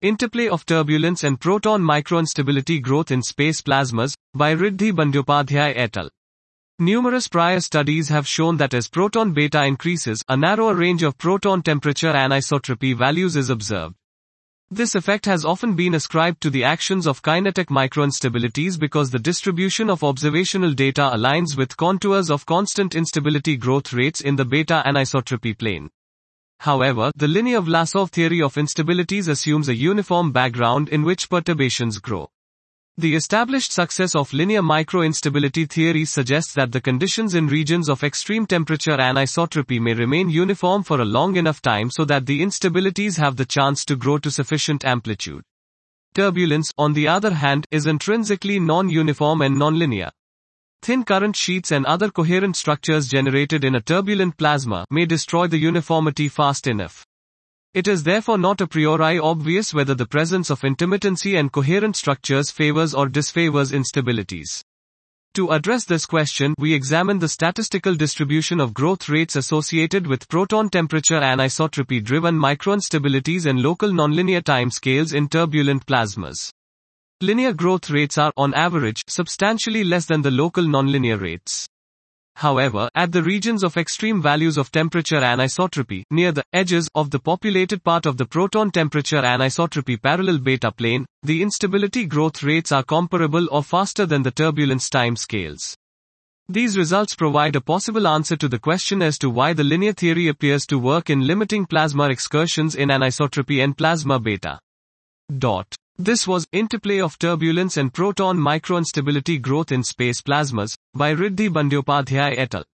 Interplay of Turbulence and Proton Microinstability Growth in Space Plasmas, by Riddhi Bandyopadhyay et al. Numerous prior studies have shown that as proton beta increases, a narrower range of proton temperature anisotropy values is observed. This effect has often been ascribed to the actions of kinetic microinstabilities because the distribution of observational data aligns with contours of constant instability growth rates in the beta anisotropy plane. However, the linear Vlasov theory of instabilities assumes a uniform background in which perturbations grow. The established success of linear microinstability theory suggests that the conditions in regions of extreme temperature anisotropy may remain uniform for a long enough time so that the instabilities have the chance to grow to sufficient amplitude. Turbulence, on the other hand, is intrinsically non-uniform and nonlinear. Thin current sheets and other coherent structures generated in a turbulent plasma may destroy the uniformity fast enough. It is therefore not a priori obvious whether the presence of intermittency and coherent structures favors or disfavors instabilities. To address this question, we examine the statistical distribution of growth rates associated with proton temperature anisotropy-driven microinstabilities and local nonlinear timescales in turbulent plasmas. Linear growth rates are, on average, substantially less than the local nonlinear rates. However, at the regions of extreme values of temperature anisotropy, near the edges of the populated part of the proton temperature anisotropy parallel beta plane, the instability growth rates are comparable or faster than the turbulence time scales. These results provide a possible answer to the question as to why the linear theory appears to work in limiting plasma excursions in anisotropy and plasma beta. This was Interplay of Turbulence and Proton Microinstability Growth in Space Plasmas, by Riddhi Bandyopadhyay et al.